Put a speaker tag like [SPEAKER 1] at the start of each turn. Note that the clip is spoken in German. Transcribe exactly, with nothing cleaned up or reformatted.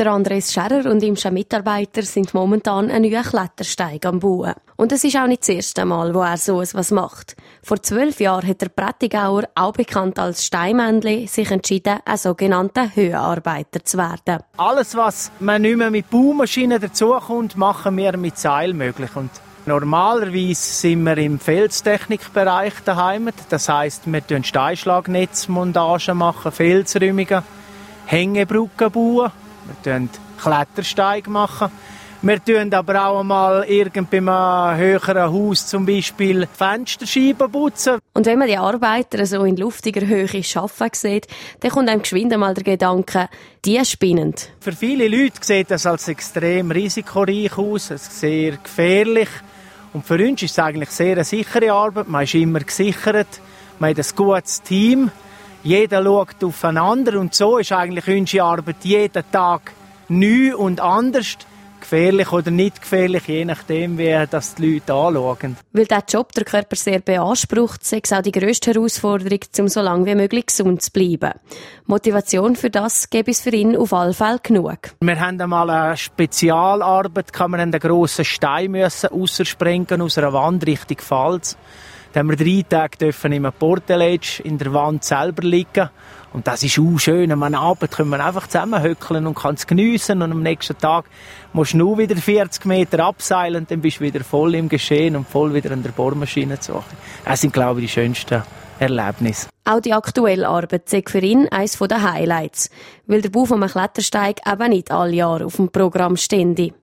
[SPEAKER 1] Der Andres Scherrer und ihm schon Mitarbeiter sind momentan einen neuen Klettersteig am Bauen. Und es ist auch nicht das erste Mal, wo er so etwas macht. Vor zwölf Jahren hat der Prättigauer, auch bekannt als Steinmännli, sich entschieden, ein sogenannter Höhenarbeiter zu werden.
[SPEAKER 2] Alles, was man nicht mehr mit Baumaschinen dazukommt, machen wir mit Seil möglich. Und normalerweise sind wir im Felstechnikbereich daheim. Das heisst, wir machen Steinschlagnetzmontagen machen, Felsräumungen, Hängebrücken bauen. Wir machen Klettersteig machen. Wir tun aber auch einmal irgend bei einem höheren Haus zum Beispiel Fensterscheiben putzen.
[SPEAKER 1] Und wenn man die Arbeiter so in luftiger Höhe arbeiten sieht, dann kommt einem geschwind einmal der Gedanke, die spinnen.
[SPEAKER 2] Für viele Leute sieht das als extrem risikoreich aus, sehr gefährlich. Und für uns ist es eigentlich sehr eine sichere Arbeit. Man ist immer gesichert, man hat ein gutes Team. Jeder schaut aufeinander und so ist eigentlich unsere Arbeit jeden Tag neu und anders. Gefährlich oder nicht gefährlich, je nachdem, wie das die Leute anschauen.
[SPEAKER 1] Weil dieser Job der Körper sehr beansprucht, sei es auch die grösste Herausforderung, um so lange wie möglich gesund zu bleiben. Motivation für das gäbe es für ihn auf alle Fälle genug.
[SPEAKER 2] Wir haben einmal eine Spezialarbeit, kann man einen grossen Stein müssen raussprengen aus einer Wand Richtung Pfalz. Da haben wir drei Tage dürfen im Porteledge in der Wand selber liegen. Und das ist auch schön. Am Abend können wir einfach zusammenhöckeln und kann es geniessen. Und am nächsten Tag musst du nur wieder vierzig Meter abseilen und dann bist du wieder voll im Geschehen und voll wieder an der Bohrmaschine zu machen. Das sind, glaube ich, die schönsten Erlebnisse.
[SPEAKER 1] Auch die aktuelle Arbeit ist für ihn eines der Highlights, weil der Bau von einem Klettersteig eben nicht alle Jahre auf dem Programm stände.